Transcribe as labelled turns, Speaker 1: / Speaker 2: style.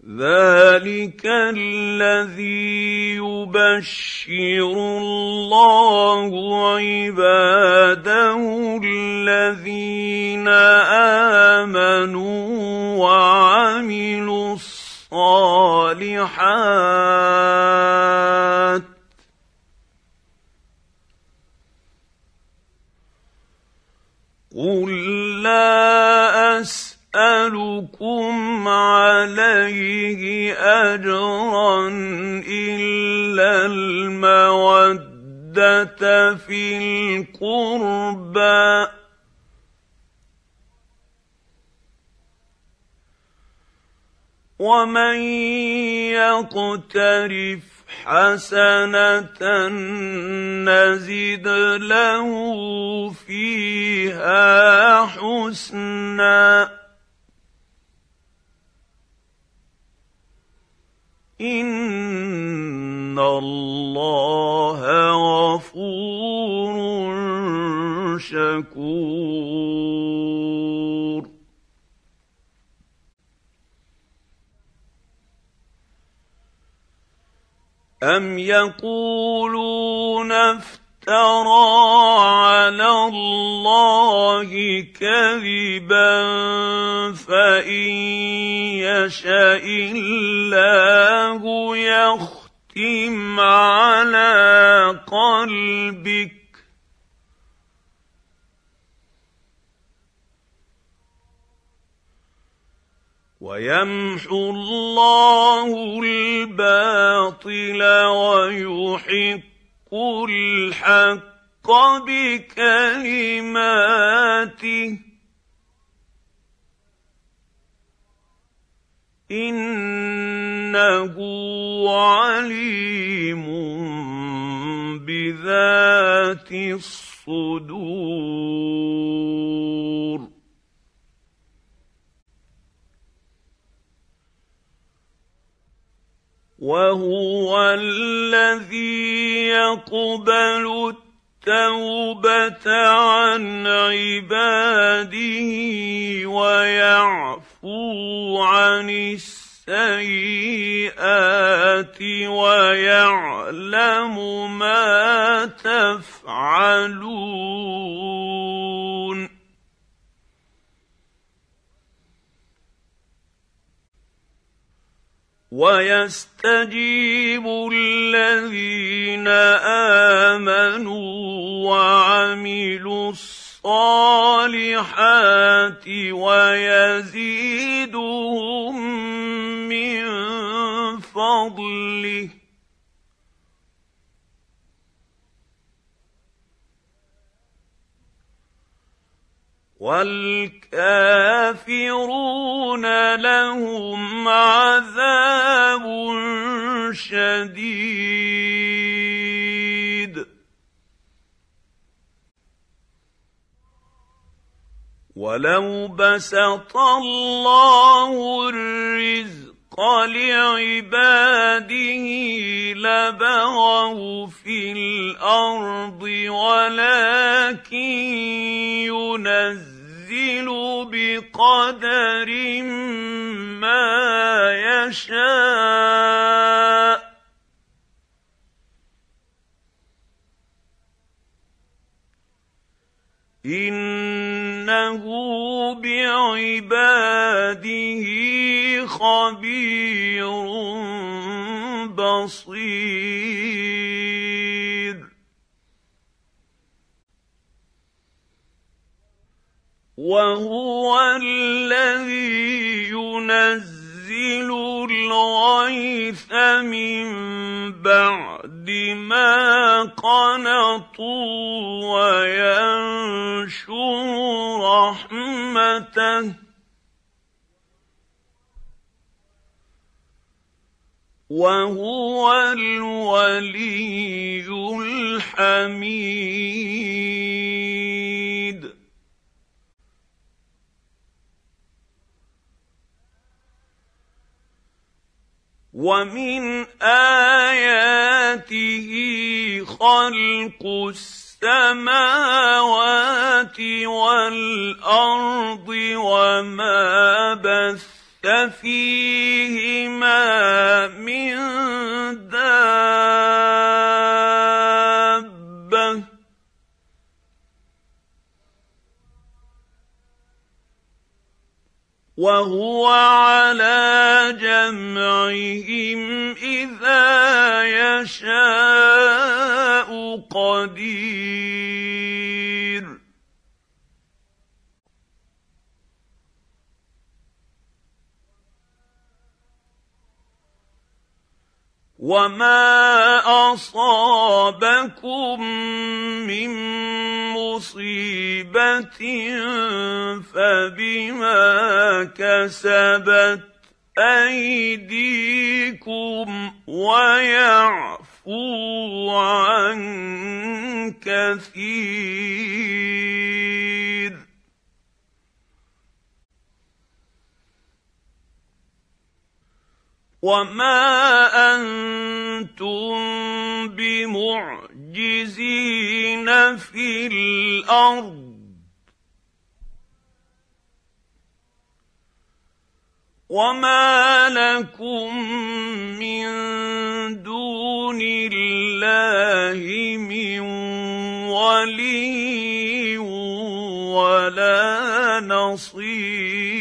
Speaker 1: ذلك الذي يبشر الله عباده الذين آمنوا وعملوا الصالحات قل لا أسألكم عليه أجرا إلا المودة في القربى ومن يقترف حسنة نزد له فيها حسنا إن الله غفور شكور. أم يقولون افترى على الله كذبا فإن يشاء الله يختم على قلبك ويمحو الله الباطل ويحق الحق بكلماته إنه عليم بذات الصدور. وهو الذي يقبل التوبة عن عباده ويعفو عن السيئات ويعلم ما تفعلون. ويستجيب الذين آمنوا وعملوا الصالحات ويزيدهم من فضله والكافرون لهم عذاب شديد. ولو بسط الله الرزق لعباده لبغوا في الأرض ولكن ينزل بقدر ما يشاء إنه بعباده خبير بصير. وهو الذي ينزل الغيث من بعد ما قنطوا وينشر رحمته وهو الولي الحميد. ومن آياته خلق السماوات والأرض وما بث فيهما ما من دابة وهو على جمعهم إذا يشاء قدير وما أصابكم من مصيبة فبما كسبت أيديكم ويعفو عن كثير وما أنتم بمعجزين في الأرض وما لكم من دون الله من ولي ولا نصير